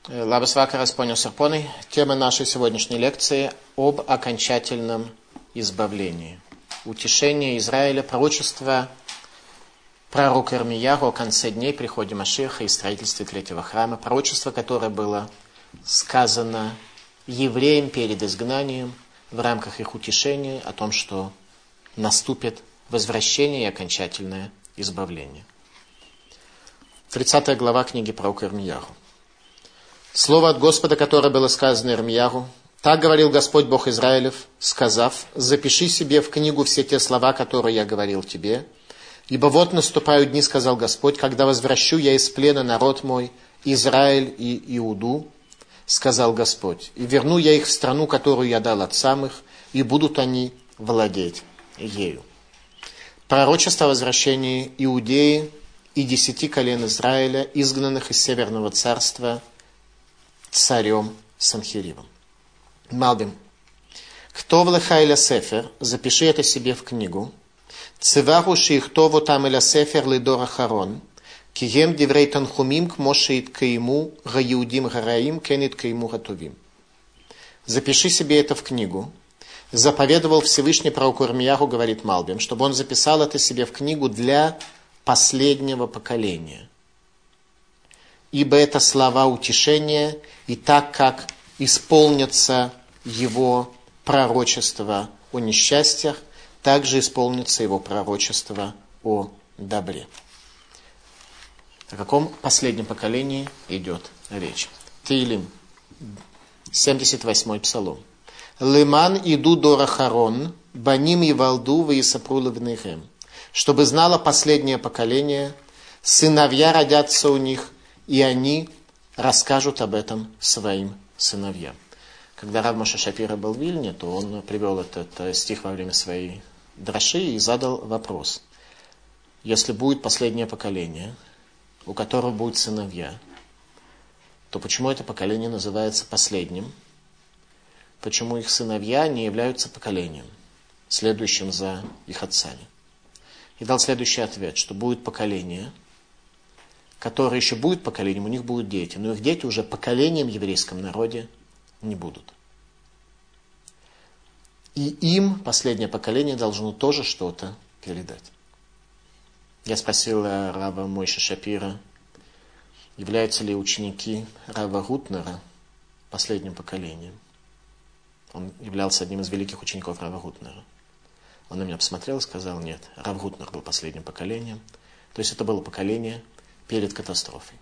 Лабас вакарас, понял Сарпоной. Тема нашей сегодняшней лекции об окончательном избавлении. Утешение Израиля, пророчество пророка Ирмияху о конце дней, приходе Машиаха и строительстве третьего храма. Пророчество, которое было сказано евреям перед изгнанием в рамках их утешения о том, что наступит возвращение и окончательное избавление. 30 глава книги пророка Ирмияху. Слово от Господа, которое было сказано Ирмияху: «Так говорил Господь Бог Израилев, сказав: запиши себе в книгу все те слова, которые я говорил тебе. Ибо вот наступают дни, сказал Господь, когда возвращу я из плена народ мой, Израиль и Иуду, сказал Господь, и верну я их в страну, которую я дал отцам их, и будут они владеть ею». Пророчество о возвращении Иудеи и 10 колен Израиля, изгнанных из Северного царства царем Санхеривом. Малбим. Кто влахайля сефер, запиши это себе в книгу. Циваху шиихтову там эля сефер лидор ахарон, кием диврей танхумим кмошеит каиму гаюдим гараим кенит каиму гатувим. Запиши себе это в книгу. Заповедовал Всевышний пророку Ирмияху, говорит Малбим, чтобы он записал это себе в книгу для последнего поколения. Ибо это слова утешения, и так как исполнится его пророчество о несчастьях, также исполнится его пророчество о добре. О каком последнем поколении идет речь? Теилим, 78-й псалом. «Леман иду дорахарон, баним и валду ваисапру левнейхем». Чтобы знало последнее поколение, сыновья родятся у них, и они расскажут об этом своим сыновьям. Когда Рав Моше Шапира был в Вильне, то он привел этот стих во время своей драши и задал вопрос. Если будет последнее поколение, у которого будут сыновья, то почему это поколение называется последним? Почему их сыновья не являются поколением, следующим за их отцами? И дал следующий ответ, что будет поколение, которое еще будет поколением, у них будут дети, но их дети уже поколением в еврейском народе не будут. И им последнее поколение должно тоже что-то передать. Я спросил Рава Мойше Шапира, являются ли ученики Рава Гутнера последним поколением. Он являлся одним из великих учеников Рава Гутнера. Он на меня посмотрел и сказал: нет, Рав Гутнер был последним поколением. То есть это было поколение перед катастрофой.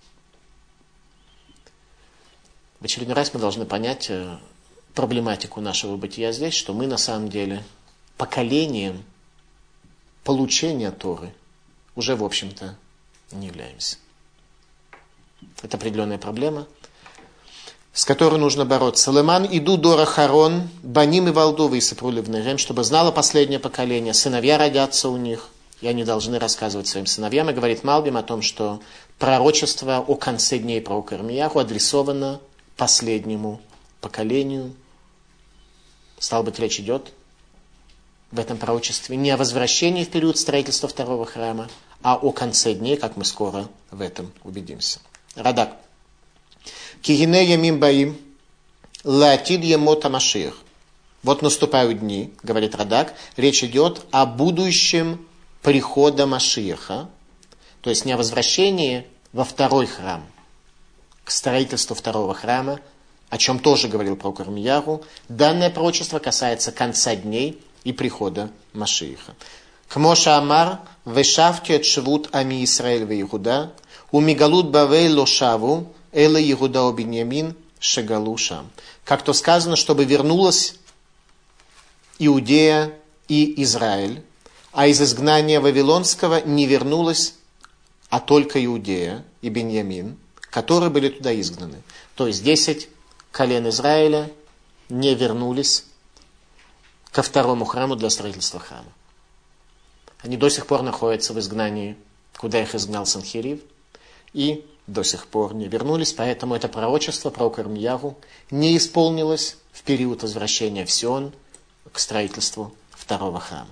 В очередной раз мы должны понять проблематику нашего бытия здесь, что мы на самом деле поколением получения Торы уже, в общем-то, не являемся. Это определенная проблема, с которой нужно бороться. «Леман иду дора харон, баним и валдовы и сапруливнерем», чтобы знало последнее поколение, сыновья родятся у них, и они должны рассказывать своим сыновьям. И говорит Малбим о том, что пророчество о конце дней пророка Ирмияху адресовано последнему поколению. Стало быть, речь идет в этом пророчестве не о возвращении в период строительства второго храма, а о конце дней, как мы скоро в этом убедимся. Радак. «Кигине ямим баим, лаатид емота машиах». Вот наступают дни, говорит Радак, речь идет о будущем прихода Машиаха, то есть не о возвращении во второй храм, к строительству второго храма, о чем тоже говорил пророк Ирмияху. Данное пророчество касается конца дней и прихода Машиаха. «Кмоша амар, вешавти отшвут ами Исраэль ве Иуда, умигалут бавей лошаву, эле Иуда обиньямин шегалу шам». Как то сказано, чтобы вернулась Иудея и Израиль, а из изгнания Вавилонского не вернулась, а только Иудея и Беньямин, которые были туда изгнаны. То есть 10 колен Израиля не вернулись ко второму храму для строительства храма. Они до сих пор находятся в изгнании, куда их изгнал Санхерив, и до сих пор не вернулись, поэтому это пророчество пророка Ирмияху не исполнилось в период возвращения в Сион к строительству второго храма.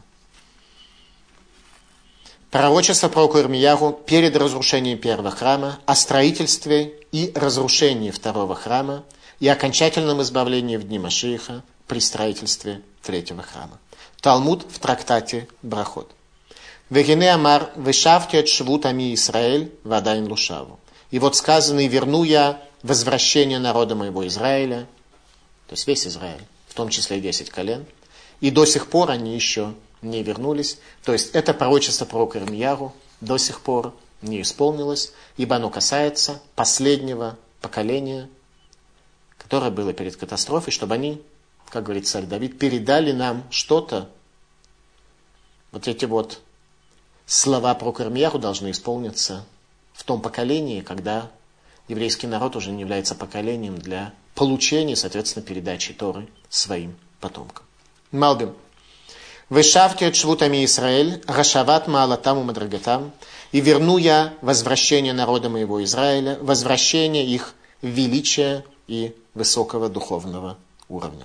Пророчество пророка Ирмияху перед разрушением первого храма о строительстве и разрушении второго храма и окончательном избавлении в дни Машиаха при строительстве третьего храма. Талмуд в трактате Брахот. «Вегине амар вешавти от швут ами Исраэль вадайн лушаву». И вот сказано: «И верну я возвращение народа моего Израиля», то есть весь Израиль, в том числе и 10 колен, и до сих пор они еще не вернулись. То есть это пророчество пророка Ирмияру до сих пор не исполнилось, ибо оно касается последнего поколения, которое было перед катастрофой, чтобы они, как говорит царь Давид, передали нам что-то. Вот эти вот слова пророка Ирмияру должны исполниться в том поколении, когда еврейский народ уже не является поколением для получения, соответственно, передачи Торы своим потомкам. Малбим. «Вешавти от швутами Исраэль, рашават маалатам мадрагатам, и верну я возвращение народа моего Израиля, возвращение их величия и высокого духовного уровня».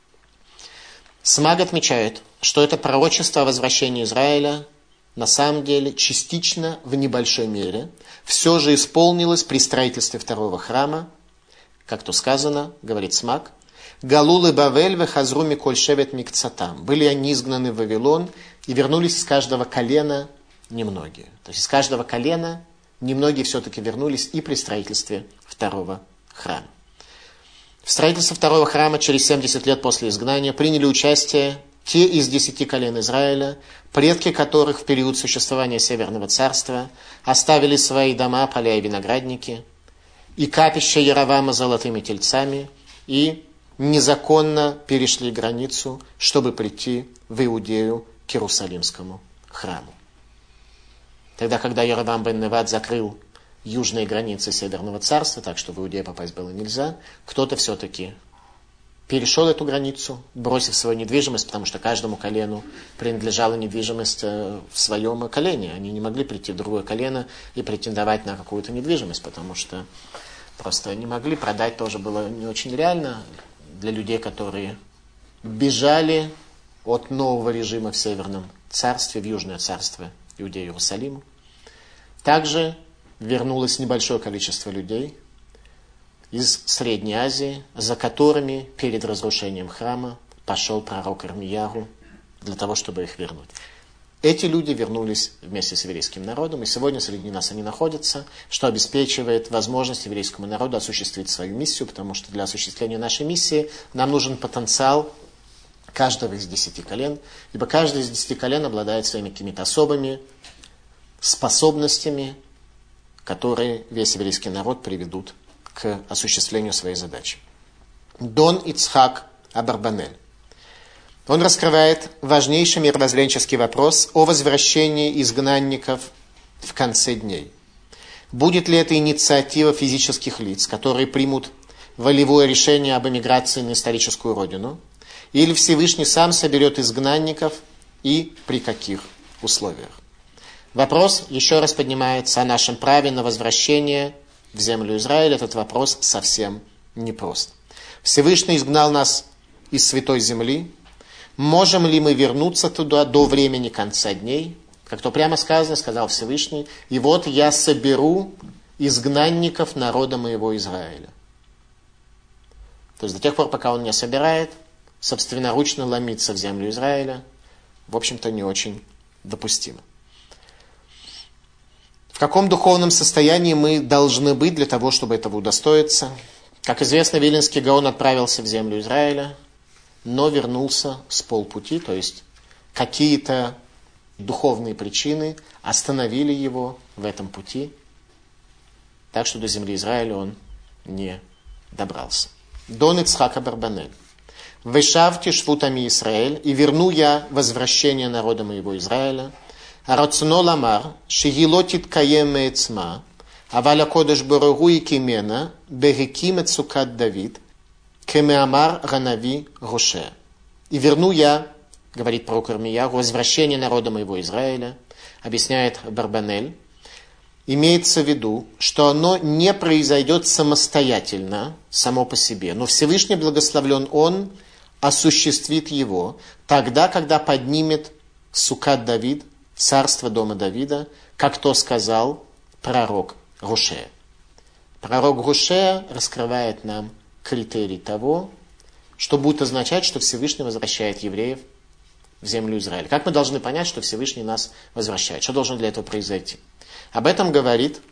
Смаг отмечает, что это пророчество о возвращении Израиля на самом деле частично, в небольшой мере, все же исполнилось при строительстве второго храма, как то сказано, говорит Смаг, «Галулы Бавель вехазру миколь шевет микцатам». Были они изгнаны в Вавилон и вернулись из каждого колена немногие. То есть из каждого колена немногие все-таки вернулись и при строительстве второго храма. В строительстве второго храма через 70 лет после изгнания приняли участие те из 10 колен Израиля, предки которых в период существования Северного царства оставили свои дома, поля и виноградники, и капища Яровама золотыми тельцами, и незаконно перешли границу, чтобы прийти в Иудею к Иерусалимскому храму. Тогда, когда Яровам бен Неват закрыл южные границы Северного царства, так что в Иудею попасть было нельзя, кто-то все-таки перешел эту границу, бросив свою недвижимость, потому что каждому колену принадлежала недвижимость в своем колене. Они не могли прийти в другое колено и претендовать на какую-то недвижимость, потому что просто не могли, продать тоже было не очень реально для людей, которые бежали от нового режима в Северном царстве, в Южное царство Иудеи Иерусалиму. Также вернулось небольшое количество людей из Средней Азии, за которыми перед разрушением храма пошел пророк Ирмияру для того, чтобы их вернуть. Эти люди вернулись вместе с еврейским народом, и сегодня среди нас они находятся, что обеспечивает возможность еврейскому народу осуществить свою миссию, потому что для осуществления нашей миссии нам нужен потенциал каждого из 10 колен, ибо каждый из 10 колен обладает своими какими-то особыми способностями, которые весь еврейский народ приведут к осуществлению своей задачи. Дон Ицхак Абарбанель. Он раскрывает важнейший мировоззренческий вопрос о возвращении изгнанников в конце дней. Будет ли это инициатива физических лиц, которые примут волевое решение об эмиграции на историческую родину, или Всевышний сам соберет изгнанников и при каких условиях? Вопрос еще раз поднимается о нашем праве на возвращение в землю Израиля. Этот вопрос совсем непрост. Всевышний изгнал нас из святой земли. Можем ли мы вернуться туда до времени конца дней? Как то прямо сказано, сказал Всевышний, и вот я соберу изгнанников народа моего Израиля. То есть до тех пор, пока он не собирает, собственноручно ломиться в землю Израиля, в общем-то, не очень допустимо. В каком духовном состоянии мы должны быть для того, чтобы этого удостоиться? Как известно, Виленский Гаон отправился в землю Израиля, но вернулся с полпути, то есть какие-то духовные причины остановили его в этом пути, так что до земли Израиля он не добрался. Дон Ицхак Абарбанель. «Вешавти швутами Исраэль, и верну я возвращение народа моего Израиля, הרצונו לומר שהיא לא תתקיים מעצמה, אבל הקודש ברוך הוא הקימנה בהקים את סוכת דוד, כמאמר הנביא הושע. И верну я, говорит пророк Ирмияру, возвращение народа моего Израиля, объясняет Барбанель, имеется в виду, что оно не произойдет самостоятельно, само по себе, но Всевышний благословлен Он осуществит его тогда, когда поднимет Сукат Давид, царство дома Давида, как то сказал пророк Гошея. Пророк Гошея раскрывает нам критерий того, что будет означать, что Всевышний возвращает евреев в землю Израиля. Как мы должны понять, что Всевышний нас возвращает? Что должно для этого произойти? Об этом говорит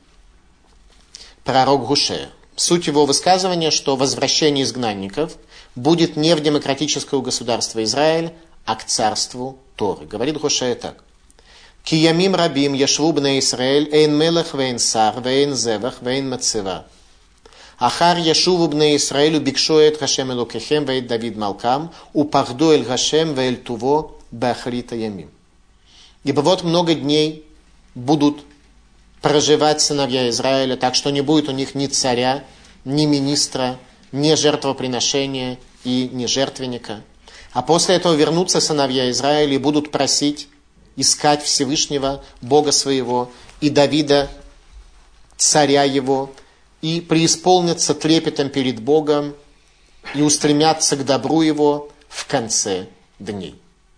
пророк Гошея. Суть его высказывания, что возвращение изгнанников будет не в демократическое государство Израиль, а к царству Торы. Говорит Гошея так. Киямим рабим яшву бней Исраэль эйн мелех вейн сар вейн зевах вейн мацева. Ахар яшуву бней Исраэлю бикшуэт Гашем элокехем вейт Давид Малкам упахду эль Гашем веэль туво бахрита ямим. Ибо вот много дней будут проживать сыновья Израиля, так что не будет у них ни царя, ни министра, ни жертвоприношения и ни жертвенника. А после этого вернутся сыновья Израиля и будут просить, искать Всевышнего, Бога своего, и Давида, царя его, и преисполнятся трепетом перед Богом, и устремятся к добру его в конце дней.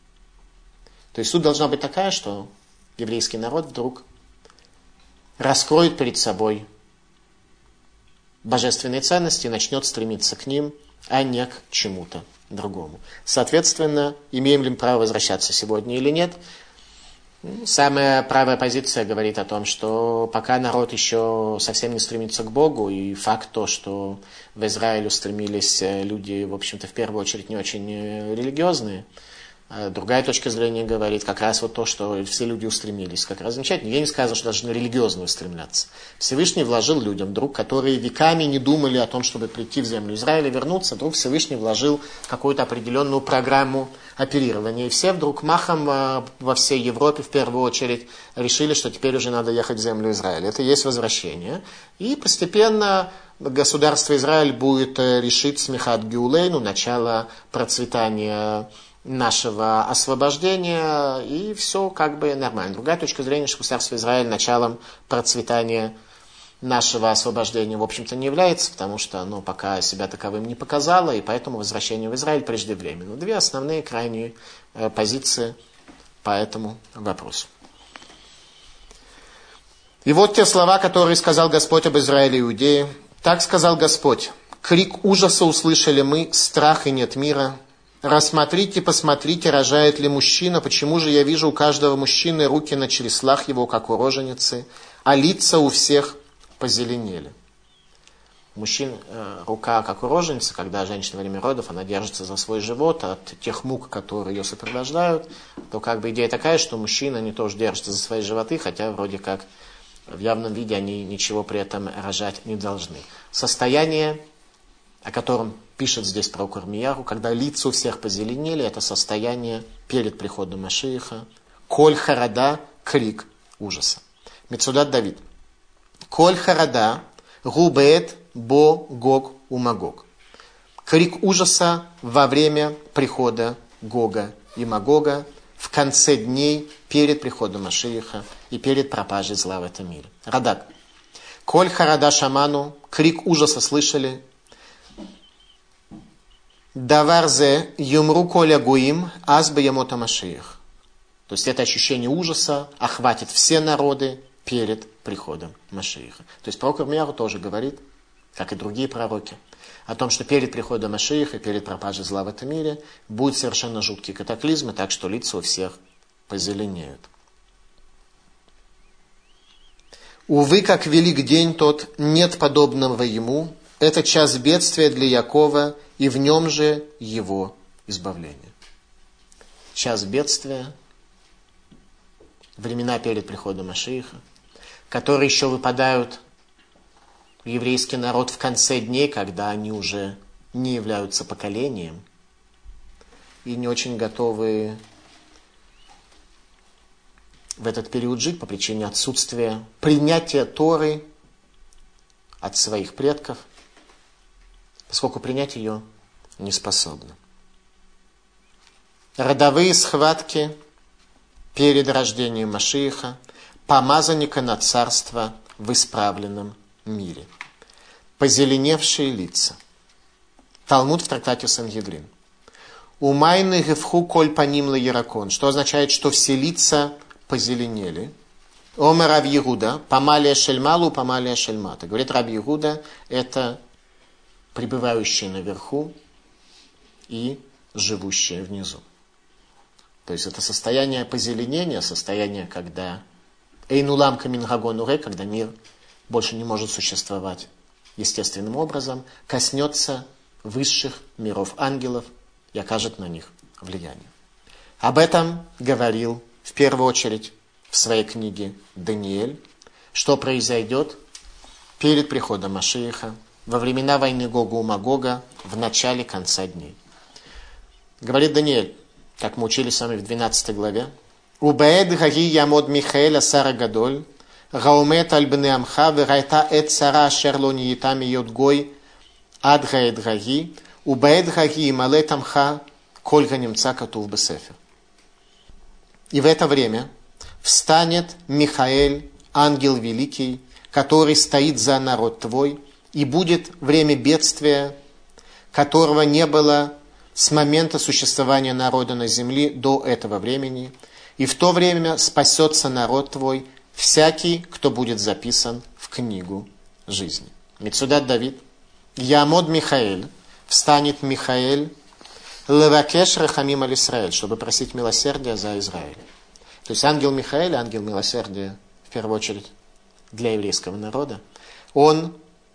То есть суть должна быть такая, что еврейский народ вдруг раскроет перед собой божественные ценности и начнет стремиться к ним, а не к чему-то другому. Соответственно, имеем ли мы право возвращаться сегодня или нет? Самая правая позиция говорит о том, что пока народ еще совсем не стремится к Богу, и факт то, что в Израиль устремились люди, в общем-то, в первую очередь не очень религиозные, другая точка зрения говорит как раз вот то, что все люди устремились. Как раз замечательно. Я не сказал, что должны религиозно устремляться. Всевышний вложил людям, вдруг, которые веками не думали о том, чтобы прийти в землю Израиля и вернуться, вдруг Всевышний вложил какую-то определенную программу оперирования. И все вдруг махом во всей Европе, в первую очередь, решили, что теперь уже надо ехать в землю Израиля. Это и есть возвращение. И постепенно государство Израиль будет решить смехат геулейну, начало процветания нашего освобождения, и все как бы нормально. Другая точка зрения, что государство Израиль началом процветания нашего освобождения, в общем-то, не является, потому что оно пока себя таковым не показало, и поэтому возвращение в Израиль преждевременно. Две основные крайние позиции по этому вопросу. И вот те слова, которые сказал Господь об Израиле и Иудее. Так сказал Господь: крик ужаса услышали мы, страх и нет мира. Рассмотрите, посмотрите, рожает ли мужчина, почему же я вижу у каждого мужчины руки на чреслах его, как у роженицы, а лица у всех позеленели. Мужчин рука, как у роженицы, когда женщина во время родов, она держится за свой живот от тех мук, которые ее сопровождают, то как бы идея такая, что мужчины, они тоже держатся за свои животы, хотя вроде как в явном виде они ничего при этом рожать не должны. Состояние, о котором пишет здесь пророк Ирмияру, когда лица у всех позеленели, это состояние перед приходом Машиаха. Коль харада, крик ужаса. Мецудат Давид. Коль харада, губет бо гог у Магог. Крик ужаса во время прихода Гога и Магога в конце дней перед приходом Машиаха и перед пропажей зла в этом мире. Радак. Коль харада шаману, крик ужаса слышали. Даварзе юмру коля гуим азбе ямота Машиах. То есть это ощущение ужаса охватит все народы перед приходом Машиаха. То есть пророк Ирмияру тоже говорит, как и другие пророки, о том, что перед приходом Машиаха, перед пропажей зла в этом мире будут совершенно жуткие катаклизмы, так что лица у всех позеленеют. Увы, как велик день тот, нет подобного ему. Это час бедствия для Якова, и в нем же его избавление. Час бедствия, времена перед приходом Машиаха, которые еще выпадают в еврейский народ в конце дней, когда они уже не являются поколением и не очень готовы в этот период жить по причине отсутствия принятия Торы от своих предков, поскольку принять ее не способны. Родовые схватки перед рождением Машиаха, помазанника на царство в исправленном мире. Позеленевшие лица. Талмуд в трактате Сангедрин. Умайны гефху коль паним ла яракон. Что означает, что все лица позеленели. Омар Рав Иуда, Памалия Шельмалу, Памалия Шельмата. Говорит Рав Иуда, это пребывающие наверху и живущие внизу. То есть это состояние позеленения, состояние, когда Эйнулам Камингагон Уре, когда мир больше не может существовать естественным образом, коснется высших миров ангелов и окажет на них влияние. Об этом говорил в первую очередь в своей книге Даниэль, что произойдет перед приходом Машиаха, во времена войны Гога и Магога, в начале конца дней. Говорит Даниэль, как мы учили с вами в 12 главе, «Убаэд гаги ямод Михаэль асара гадоль, гаумет аль-бне амха, верайта эт сара ашерло ниитами йодгой, ад гаэд гаги, убаэд гаги ималет амха, кольга немца катув бесефер». И в это время встанет Михаэль, ангел великий, который стоит за народ твой, и будет время бедствия, которого не было с момента существования народа на земле до этого времени, и в то время спасется народ твой, всякий, кто будет записан в книгу жизни. Мецудат Давид, Ямод Михаэль, встанет Михаэль, Левакеш Рахамим аль Исраэль, чтобы просить милосердия за Израиль. То есть ангел Михаэль, ангел милосердия, в первую очередь, для еврейского народа, он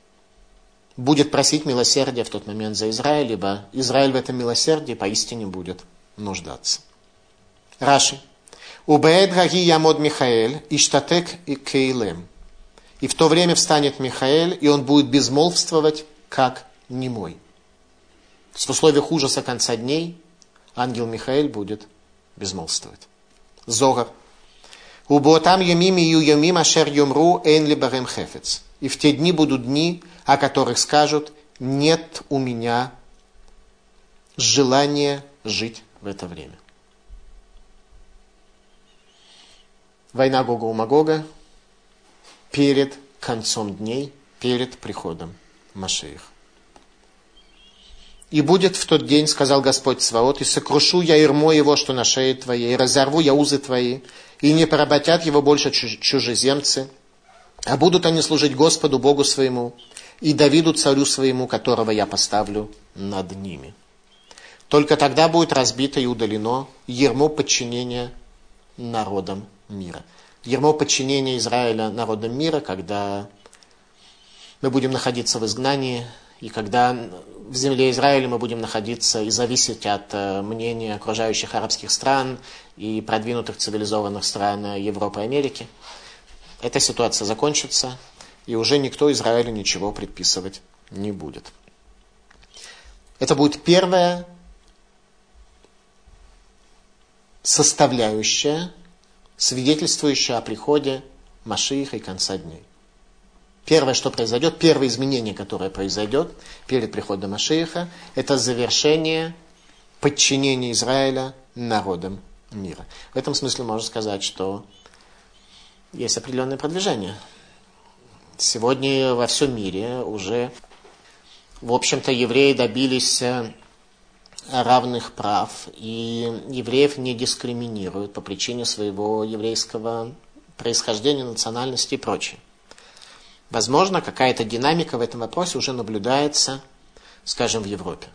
будет просить милосердия в тот момент за Израиль, ибо Израиль в этом милосердии поистине будет нуждаться. Раши. Убеэд гаги ямод Михаэль, иштатек и кейлем. И в то время встанет Михаэль, и он будет безмолвствовать, как немой. В условиях ужаса конца дней ангел Михаэль будет безмолвствовать. Зогар. Уботам ямим ию ямим ашер юмру эйн ли барем хефец. И в те дни будут дни, о которых скажут, нет у меня желания жить в это время. Война Гога и Магога перед концом дней, перед приходом Машиаха. И будет в тот день, сказал Господь Цваот, и сокрушу я ярмо его, что на шее твоей, и разорву я узы твои, и не поработят его больше чужеземцы, а будут они служить Господу Богу своему и Давиду царю своему, которого я поставлю над ними. Только тогда будет разбито и удалено ярмо подчинения народам мира. Ярмо подчинения Израиля народам мира, когда мы будем находиться в изгнании, и когда в земле Израиля мы будем находиться и зависеть от мнения окружающих арабских стран и продвинутых цивилизованных стран Европы и Америки. Эта ситуация закончится, и уже никто Израилю ничего предписывать не будет. Это будет первая составляющая, свидетельствующая о приходе Машиаха и конца дней. Первое, что произойдет, первое изменение, которое произойдет перед приходом Машиаха, это завершение подчинения Израиля народам мира. В этом смысле можно сказать, что есть определенное продвижение. Сегодня во всем мире уже, в общем-то, евреи добились равных прав, и евреев не дискриминируют по причине своего еврейского происхождения, национальности и прочее. Возможно, какая-то динамика в этом вопросе уже наблюдается, скажем, в Европе.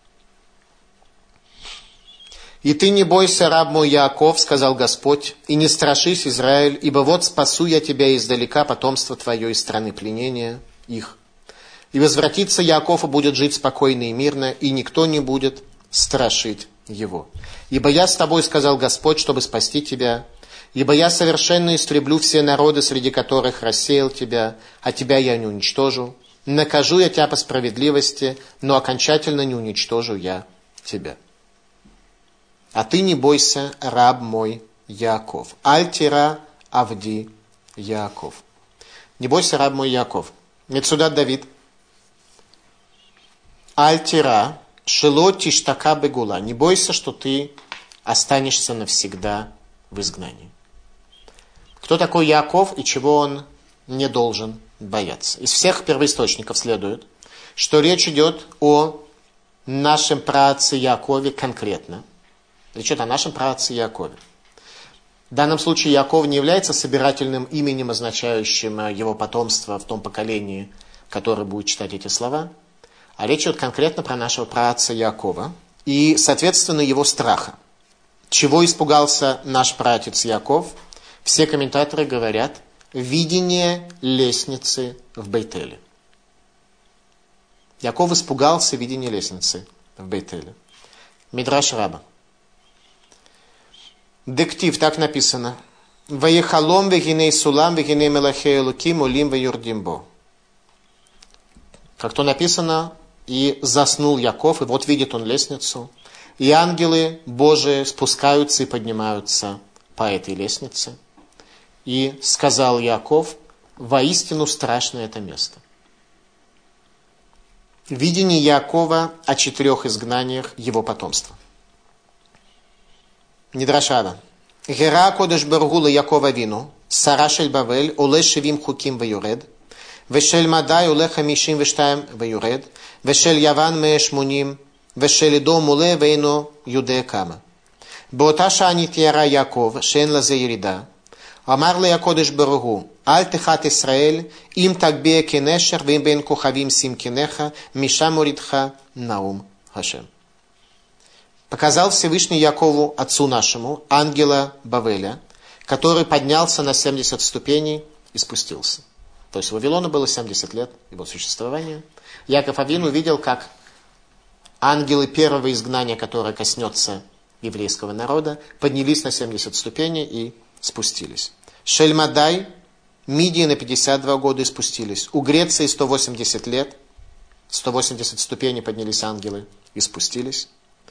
«И ты не бойся, раб мой Яаков, сказал Господь, и не страшись, Израиль, ибо вот спасу я тебя издалека, потомство твое из страны пленения их. И возвратится Яаков и будет жить спокойно и мирно, и никто не будет страшить его. Ибо я с тобой, сказал Господь, чтобы спасти тебя, ибо я совершенно истреблю все народы, среди которых рассеял тебя, а тебя я не уничтожу. Накажу я тебя по справедливости, но окончательно не уничтожу я тебя. А ты не бойся, раб мой Яаков. Аль-тира авди Яаков. Не бойся, раб мой Яаков. Мецудат Давид. Аль-тира шело тиштака бегула. Не бойся, что ты останешься навсегда в изгнании. Кто такой Яаков и чего он не должен бояться? Из всех первоисточников следует, что речь идет о нашем праотце Яакове конкретно. Речь идет о нашем праотце Яакове. В данном случае Яков не является собирательным именем, означающим его потомство в том поколении, которое будет читать эти слова, а речь идет конкретно про нашего праотца Якова и, соответственно, его страха. Чего испугался наш праотец Яков? Все комментаторы говорят: видение лестницы в Бейтеле. Яков испугался видения лестницы в Бейтеле. Мидраш Раба. Дектив, так написано. Ваехалом вегиней сулам вегиней мелахей луким улим ваюрдимбо. Как то написано, и заснул Яков, и вот видит он лестницу, и ангелы Божии спускаются и поднимаются по этой лестнице. И сказал Яков: воистину страшное это место. Видение Якова о 4 изгнаниях его потомства. Мидрашава. Гера кодеш баргу Якова вину, сара шель Бавель, оле шевим хуким ваюред, вешель мадай оле 52 ваюред, вешель яван ме 80, вешель идом оле вейно юде кама. באותה שעה נתיירא יעקב, שאין לזה ירידה, אמר לי הקודש ברוך הוא, אל תחת ישראל, אם תגביה כנשר, ואם בין כוכבים שים קניך, משם מורידך נאום השם. Показал Всевышний Якову, отцу нашему, ангела Бавеля, который поднялся на 70 ступеней и спустился. То есть Вавилону было 70 лет его существования. Яков Авину увидел, как ангелы первого изгнания, которое коснется еврейского народа, поднялись на 70 ступеней и спустились. Шельмадай, Мидии на 52 года и спустились. У Греции 180 лет, 180 ступеней поднялись ангелы и спустились.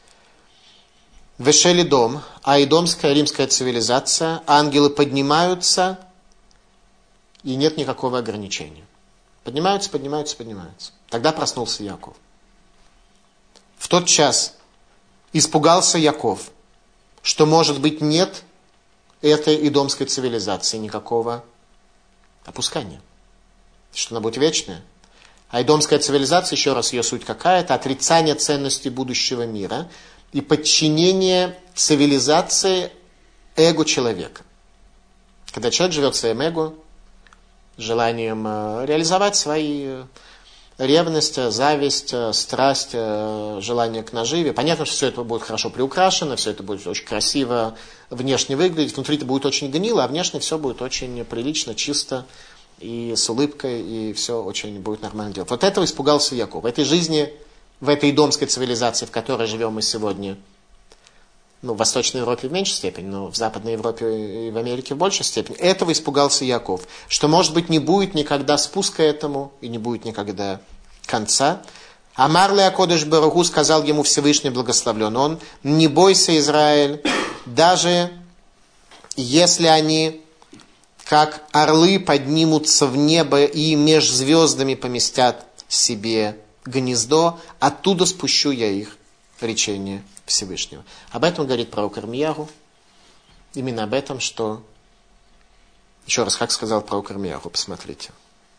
Вешели дом, а идомская римская цивилизация, ангелы поднимаются, и нет никакого ограничения. Поднимаются, поднимаются, поднимаются. Тогда проснулся Яков. В тот час испугался Яков, что, может быть, нет этой идомской цивилизации никакого опускания, что она будет вечная. А идомская цивилизация, еще раз, ее суть какая? Это отрицание ценности будущего мира и подчинение цивилизации эго человека. Когда человек живет своим эго, желанием реализовать свои ревность, зависть, страсть, желание к наживе. Понятно, что все это будет хорошо приукрашено, все это будет очень красиво внешне выглядеть, внутри это будет очень гнило, а внешне все будет очень прилично, чисто и с улыбкой, и все очень будет нормально делать. Вот этого испугался Яков. В этой жизни, в этой идомской цивилизации, в которой живем мы сегодня, в Восточной Европе в меньшей степени, но в Западной Европе и в Америке в большей степени, этого испугался Яков, что, может быть, не будет никогда спуска этому, и не будет никогда конца. Амар ле акодеш баруху, сказал ему Всевышний, благословлен он: не бойся, Израиль, даже если они, как орлы, поднимутся в небо и меж звездами поместят себе гнездо, оттуда спущу я их, речение Всевышнего. Об этом говорит пророк Ирмиягу. Именно об этом, что... Еще раз, как сказал пророк Ирмиягу, посмотрите.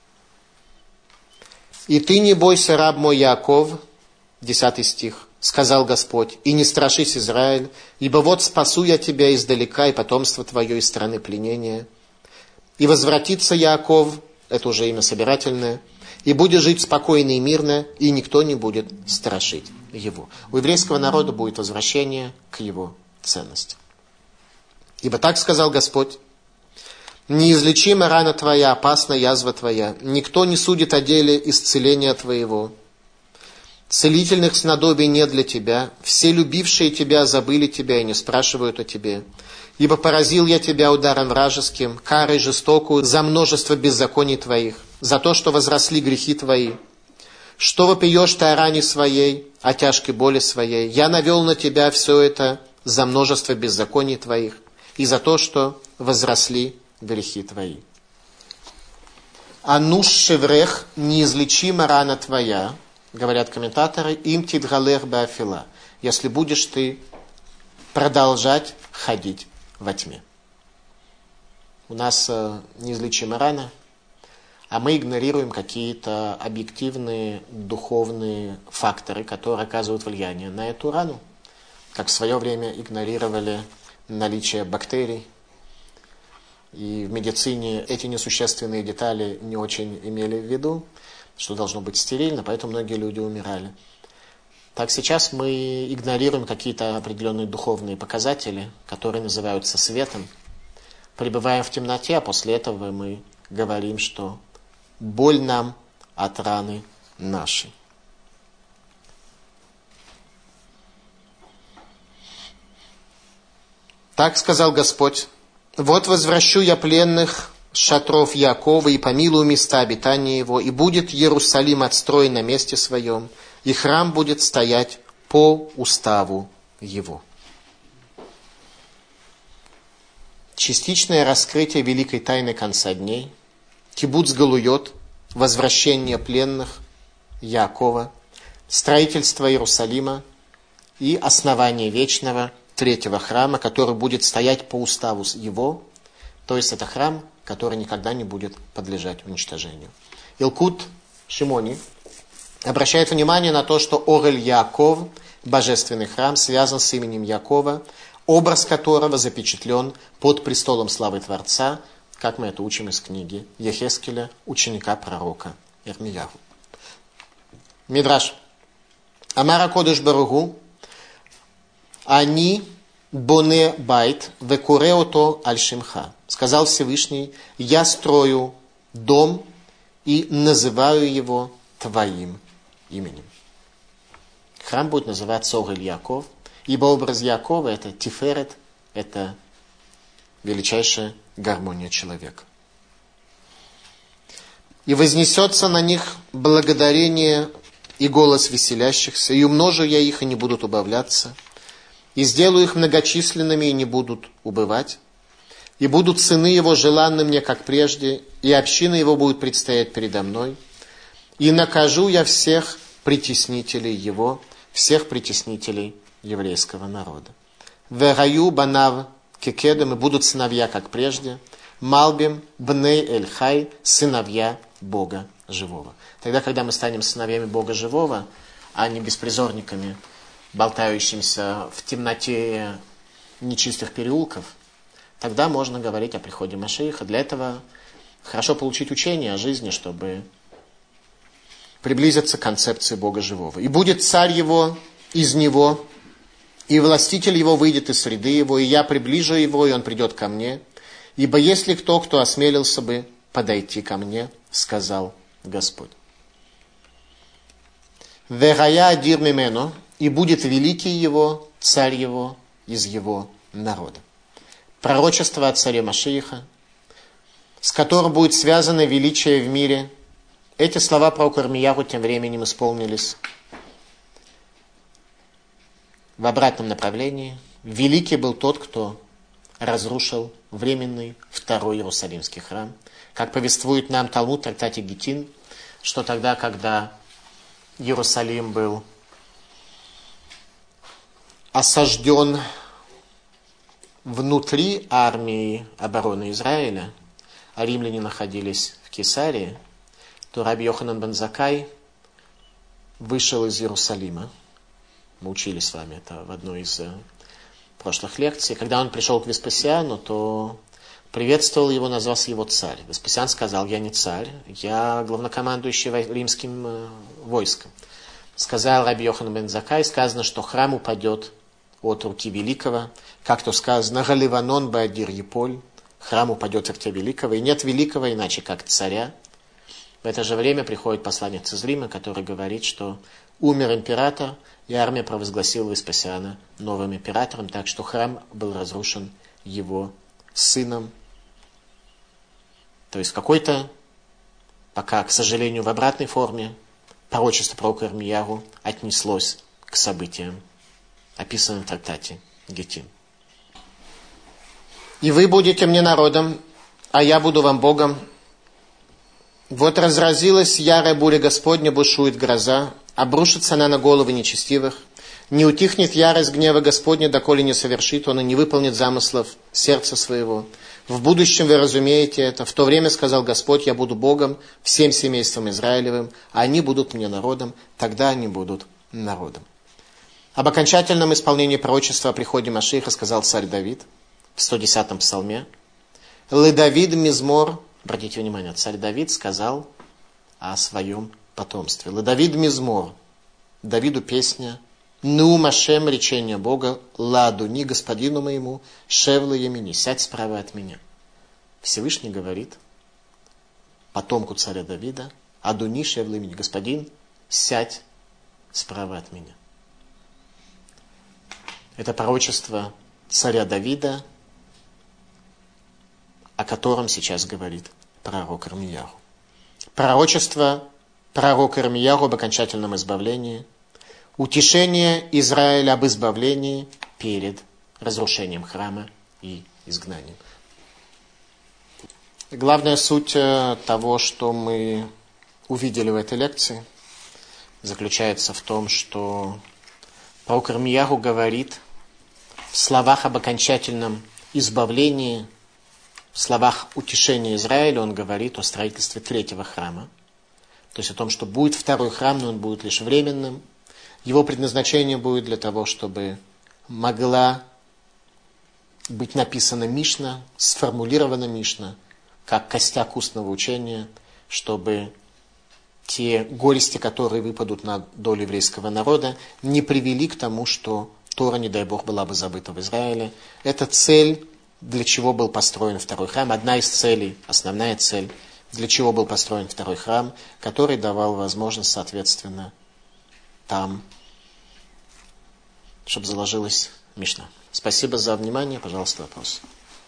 «И ты не бойся, раб мой Яаков», 10 стих, сказал Господь, «и не страшись, Израиль, ибо вот спасу я тебя издалека и потомство твое из страны пленения. И возвратится Яаков», это уже имя собирательное, «и будет жить спокойно и мирно, и никто не будет страшить его». У еврейского народа будет возвращение к его ценности. «Ибо так сказал Господь: неизлечима рана твоя, опасна язва твоя, никто не судит о деле исцеления твоего. Целительных снадобий нет для тебя, все любившие тебя забыли тебя и не спрашивают о тебе. Ибо поразил я тебя ударом вражеским, карой жестокую за множество беззаконий твоих, за то, что возросли грехи твои. Что вопиешь ты о ране своей, о тяжкой боли своей? Я навел на тебя все это за множество беззаконий твоих и за то, что возросли грехи твои. Ануш шеврех, неизлечима рана твоя, говорят комментаторы, им тидгалех баафила, если будешь ты продолжать ходить во тьме. У нас неизлечима рана, а мы игнорируем какие-то объективные духовные факторы, которые оказывают влияние на эту рану. Как в свое время игнорировали наличие бактерий, И в медицине эти несущественные детали не очень имели в виду, что должно быть стерильно, поэтому многие люди умирали. Так сейчас мы игнорируем какие-то определенные духовные показатели, которые называются светом, пребываем в темноте, а после этого мы говорим, что боль нам от раны нашей. Так сказал Господь: «Вот возвращу я пленных шатров Якова и помилую места обитания его, и будет Иерусалим отстроен на месте своем, и храм будет стоять по уставу его». Частичное раскрытие великой тайны конца дней, кибуц галуйот, возвращение пленных Якова, строительство Иерусалима и основание вечного третьего храма, который будет стоять по уставу его, то есть это храм, который никогда не будет подлежать уничтожению. Илкут Шимони обращает внимание на то, что Орель Яков, божественный храм, связан с именем Якова, образ которого запечатлен под престолом славы Творца, как мы это учим из книги Ехескеля, ученика пророка Ирмияху. Мидраш. Амара Кодеш Баругу, Ани боне байт векуреото аль-шимха. Сказал Всевышний: я строю дом и называю его твоим именем. Храм будет называться Орель Яков, ибо образ Якова — это тиферет, это величайшая гармония человека. И вознесется на них благодарение и голос веселящихся, и умножу я их, и не будут убавляться, и сделаю их многочисленными, и не будут убывать, и будут сыны его желанны мне, как прежде, и община его будет предстоять передо мной, и накажу я всех притеснителей его, всех притеснителей еврейского народа. Вераю банав кекедом, и будут сыновья, как прежде, малбим бней эль-хай, сыновья Бога живого. Тогда, когда мы станем сыновьями Бога живого, а не беспризорниками, болтающимся в темноте нечистых переулков, тогда можно говорить о приходе Машиаха. Для этого хорошо получить учение о жизни, чтобы приблизиться к концепции Бога живого. И будет царь его из него, и властитель его выйдет из среды его, и я приближу его, и он придет ко мне. Ибо есть ли кто осмелился бы подойти ко мне, сказал Господь. Верая адир мимено, и будет великий его, царь его, из его народа. Пророчество о царе Машиаха, с которым будет связано величие в мире. Эти слова пророка Ирмияху тем временем исполнились в обратном направлении. Великий был тот, кто разрушил временный второй Иерусалимский храм. Как повествует нам Талмуд в трактате Гитин, что тогда, когда Иерусалим был осажден внутри армии обороны Израиля, а римляне находились в Кесарии, то Раби Йоханан бен Заккай вышел из Иерусалима. Мы учили с вами это в одной из прошлых лекций. Когда он пришел к Веспасиану, то приветствовал его, назвался его царь. Веспасиан сказал: я не царь, я главнокомандующий римским войском. Сказал Раби Йоханан бен Заккай, сказано, что храм упадет от руки великого, как то сказано: Галиванон баадир еполь, храм упадет от руки великого, и нет великого иначе как царя. В это же время приходит посланец из Рима, который говорит, что умер император, и армия провозгласила Веспасиана новым императором, так что храм был разрушен его сыном. То есть какой-то, пока, к сожалению, в обратной форме, пророчество пророка Ирмияху отнеслось к событиям, описанным в трактате Гитин. «И вы будете мне народом, а я буду вам Богом. Вот разразилась ярая буря Господня, бушует гроза, обрушится она на головы нечестивых. Не утихнет ярость гнева Господня, доколе не совершит он и не выполнит замыслов сердца своего. В будущем вы разумеете это. В то время, сказал Господь, я буду Богом всем семействам Израилевым, а они будут мне народом, тогда они будут народом». Об окончательном исполнении пророчества о приходе Машиаха сказал царь Давид в 110-м псалме: Ледавид мизмор, обратите внимание, царь Давид сказал о своем потомстве. Ледавид мизмор, Давиду песня, Нуум Ашем, речение Бога, Ладуни, господину моему, Шевла Ямини, сядь справа от меня. Всевышний говорит потомку царя Давида, Адуни, Шевла Ямини, господин, сядь справа от меня. Это пророчество царя Давида, о котором сейчас говорит пророк Ирмияху. Пророчество пророка Ирмияху об окончательном избавлении, утешение Израиля об избавлении перед разрушением храма и изгнанием. Главная суть того, что мы увидели в этой лекции, заключается в том, что пророк Ирмияху говорит в словах об окончательном избавлении, в словах утешения Израиля, он говорит о строительстве третьего храма. То есть о том, что будет второй храм, но он будет лишь временным. Его предназначение будет для того, чтобы могла быть написана Мишна, сформулирована Мишна, как костяк устного учения, чтобы те горести, которые выпадут на долю еврейского народа, не привели к тому, что Тора, не дай Бог, была бы забыта в Израиле. Это цель, для чего был построен второй храм. Одна из целей, основная цель, для чего был построен второй храм, который давал возможность, соответственно, там, чтобы заложилась Мишна. Спасибо за внимание. Пожалуйста, вопрос.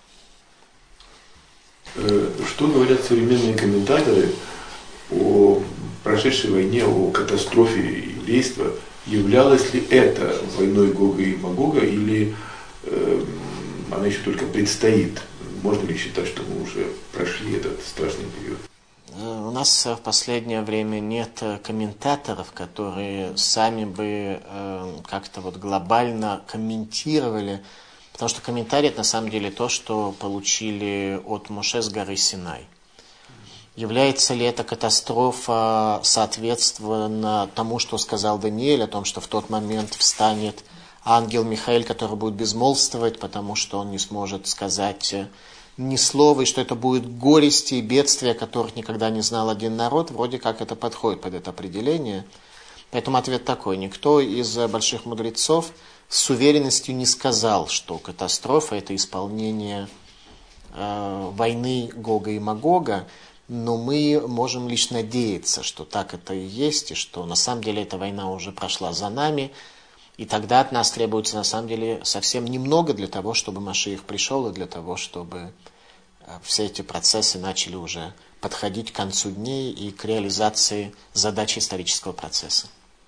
Что говорят современные комментаторы о прошедшей войне, о катастрофе еврейства? Являлось ли это войной Гога и Магога, или она еще только предстоит? Можно ли считать, что мы уже прошли этот страшный период? У нас в последнее время нет комментаторов, которые сами бы как-то вот глобально комментировали, потому что комментарий это на самом деле то, что получили от Моше с горы Синай. Является ли эта катастрофа соответственно тому, что сказал Даниэль, о том, что в тот момент встанет ангел Михаил, который будет безмолвствовать, потому что он не сможет сказать ни слова, и что это будет горести и бедствия, которых никогда не знал один народ, вроде как это подходит под это определение. Поэтому ответ такой: никто из больших мудрецов с уверенностью не сказал, что катастрофа – это исполнение войны Гога и Магога, но мы можем лишь надеяться, что так это и есть, и что на самом деле эта война уже прошла за нами, и тогда от нас требуется на самом деле совсем немного для того, чтобы Машиах пришел, и для того, чтобы все эти процессы начали уже подходить к концу дней и к реализации задач исторического процесса.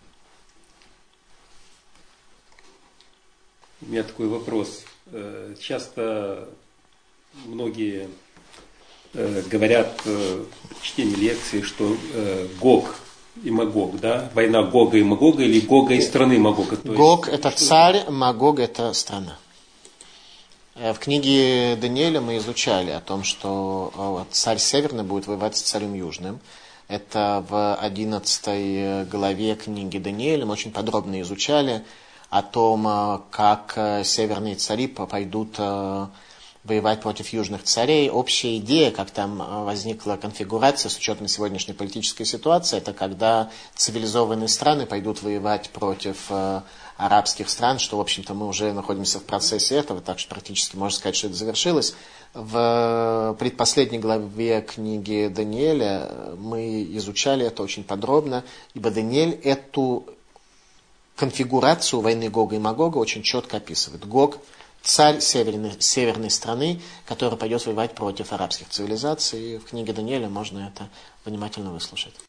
У меня такой вопрос. Часто многие говорят в чтении лекций, что Гог и Магог, да? Война Гога и Магога или Гога и страны Магога. Гог – это царь, Магог – это страна. В книге Даниэля мы изучали о том, что царь Северный будет воевать с царем Южным. Это в 11 главе книги Даниэля мы очень подробно изучали о том, как северные цари пойдут воевать против южных царей. Общая идея, как там возникла конфигурация с учетом сегодняшней политической ситуации, это когда цивилизованные страны пойдут воевать против арабских стран, что, в общем-то, мы уже находимся в процессе этого, так что практически можно сказать, что это завершилось. В предпоследней главе книги Даниэля мы изучали это очень подробно, ибо Даниэль эту конфигурацию войны Гога и Магога очень четко описывает. Гог – царь северной страны, который пойдет воевать против арабских цивилизаций. И в книге Даниэля можно это внимательно выслушать.